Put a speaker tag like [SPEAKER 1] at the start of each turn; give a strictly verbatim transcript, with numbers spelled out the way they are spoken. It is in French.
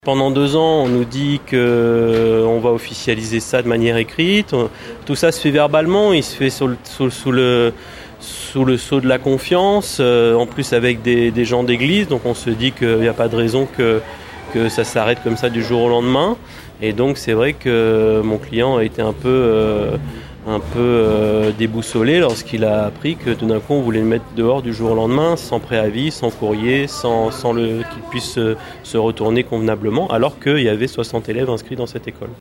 [SPEAKER 1] Pendant deux ans, on nous dit qu'on va officialiser ça de manière écrite. Tout ça se fait verbalement, il se fait sous le, sous, sous le, sous le sceau de la confiance, euh, en plus avec des, des gens d'église. Donc on se dit qu'il n'y a pas de raison que, que ça s'arrête comme ça du jour au lendemain. Et donc c'est vrai que mon client a été un peu, euh, un peu euh, déboussolé lorsqu'il a appris que tout d'un coup on voulait le mettre dehors du jour au lendemain, sans préavis, sans courrier, sans, sans le, qu'il puisse se, se retourner convenablement, alors qu'il y avait soixante élèves inscrits dans cette école.